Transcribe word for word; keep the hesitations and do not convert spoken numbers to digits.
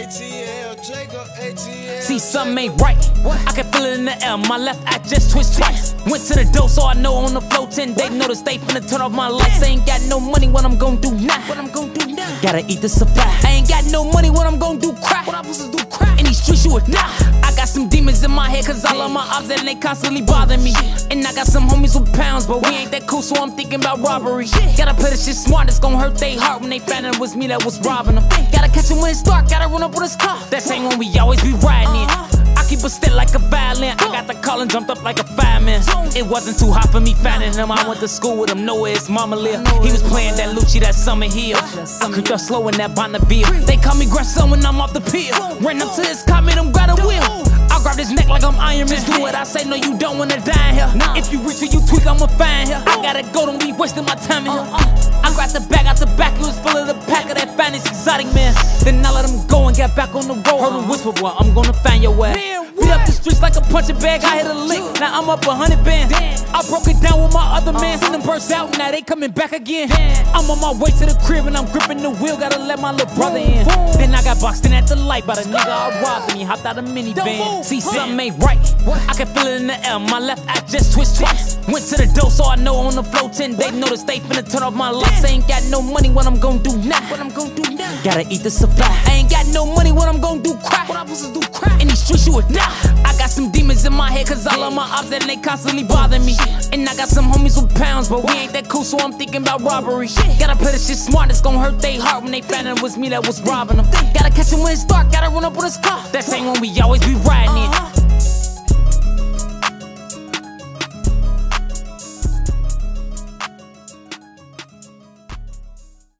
See, something ain't right. I can feel it in the air. My left eye just twitched twice. Went to the door, so I know on the floor ten. They notice they finna turn off my lights. I ain't got no money, what I'm gon' do now? What I'm gon' do now? Gotta eat the supply. I ain't got no money, what I'm gon' do? Crack. What I'm supposed to do? Crack. In these streets, you would die. I got some demons in my head, cause all of my ops and they constantly bother me. And I got some homies with pounds, but we ain't that cool, so I'm thinking about robbery. Gotta play this shit smart, it's gon' hurt they heart when they find out it was me that was robbing them. Gotta catch him when it's dark, gotta run up with his car. That same one we always be riding in. I keep a stick like a violin. I got the call and jumped up like a fireman. It wasn't too hot for me finding him. I went to school with him, know where his mama lived. He was playing that Lucci, that Summer Hill. I creeped up slow in that Bonneville. They call me grandson when I'm off the pill. Ran up to his car, made him grab a wheel. I grab his neck like I'm Iron Man. Do what I say, no, you don't wanna die here. If you reach or you tweak, I'ma find here. I gotta go, don't be wasting my time in here. I grabbed the bag out the back, it was full of the pack of that finest exotic man. Then I let him go and get back on the road. Heard him whisper, boy, I'm gonna find your ass. Beat up the streets like a punching bag, I hit a lick, now I'm up a hundred bands. I broke it down with my other man, seen them burst out, now they coming back again. I'm on my way to the crib and I'm gripping the wheel, gotta let my little brother in. Then I got boxed in at the light by the nigga I robbed and he hopped out a minivan. See, something ain't right, I can feel it in the air, my left eye just twitched twice. Went to the door, so I know on the floor ten, they notice they finna turn off my lights. I ain't got no money, what I'm gon' do now? What I'm gon' do now? Gotta eat the supply. I ain't got no money, what I'm gon' do? Crack. What I'm supposed to do? Crack. In these streets, you would die. I got some demons in my head, cause all of my ops and they constantly bother me. And I got some homies with pounds, but we ain't that cool, so I'm thinking about robbery. Gotta play this shit smart, it's gon' hurt they heart when they find out it was me that was robbing them. Gotta catch him when it's dark, gotta run up with his car. That same one we always be riding in.